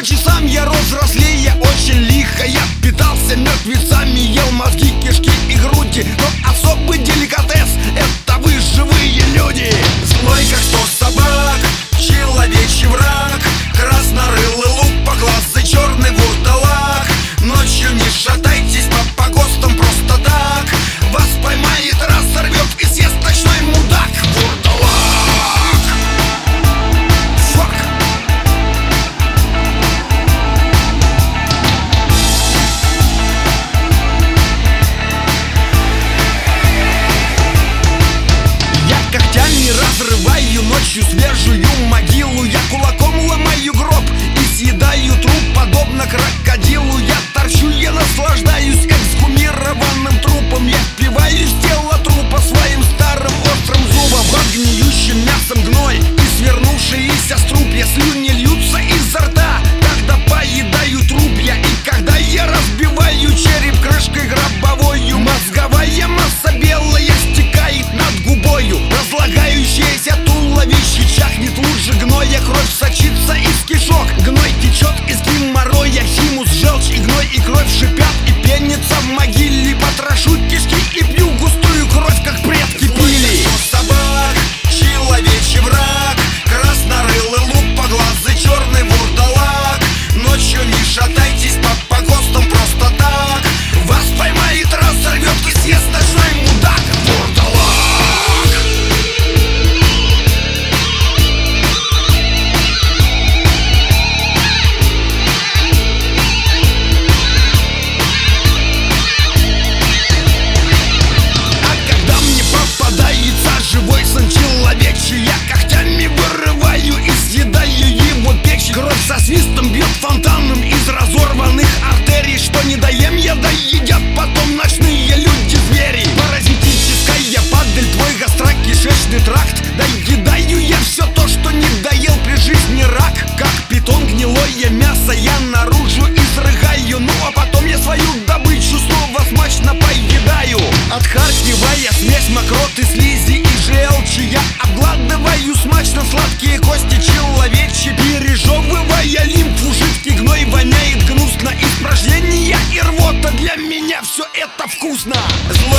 часам я рос взрослее очень лихо. Я питался мертвецами, ел мозги, кишки и груди. Но особый деликатес — это вы, живые люди. Злой как 100 собак, человечий враг, краснорылый лупоглазый, черный вурдалак. Ночью не шатайтесь по погостам просто так. Вас поймает, разорвет и съест ночной мудак. Вурдалак. Фак. Я когтями разрываю ночью свежую могилу. Я кулаком ломаю гроб и съедаю труп, подобно крокодилу. Я торчу, я наслаждаюсь эксгумированным трупом. Я впиваюсь в тело трупа своим старым острым зубом. Под гниющим мясом гной и свернувшиеся струпья. Слюни льются изо рта, когда поедаю труп я. И когда я разбиваю череп крышкой гробовою, мозговая масса белая стекает над губою. Разлагающееся туловище чахнет лучше гноя. Кровь сочится из кишок, гной течет из геморроя. Химус, желчь и гной и кровь шипят и пенятся в могиле. Потрошу кишки и пью густую кровь, как предки пили. Собак, человечий враг, краснорылый лупоглазый, черный вурдалак. Ночью не шатайтесь по погостам просто так. Вас поймает, разорвет и съест ночной мудак. Вурдалак. Живой сын человечий, я когтями вырываю и съедаю его печь. Кровь со свистом бьет фонтаном из разорванных артерий. Что не доем я, доедят потом ночные люди-звери. Паразитическая падаль, твой гастрокишечный тракт. Доедаю я все то, что не доел при жизни рак. Как питон гнилое мясо я наружу изрыгаю. Ну а потом я свою добычу снова смачно поедаю. Отхаркивая смесь мокроты, слизи и желчи, я обгладываю смачно сладкие кости человечьи. Пережевывая лимфу, жидкий гной воняет гнусно. Испражнения и рвота, для меня все это вкусно.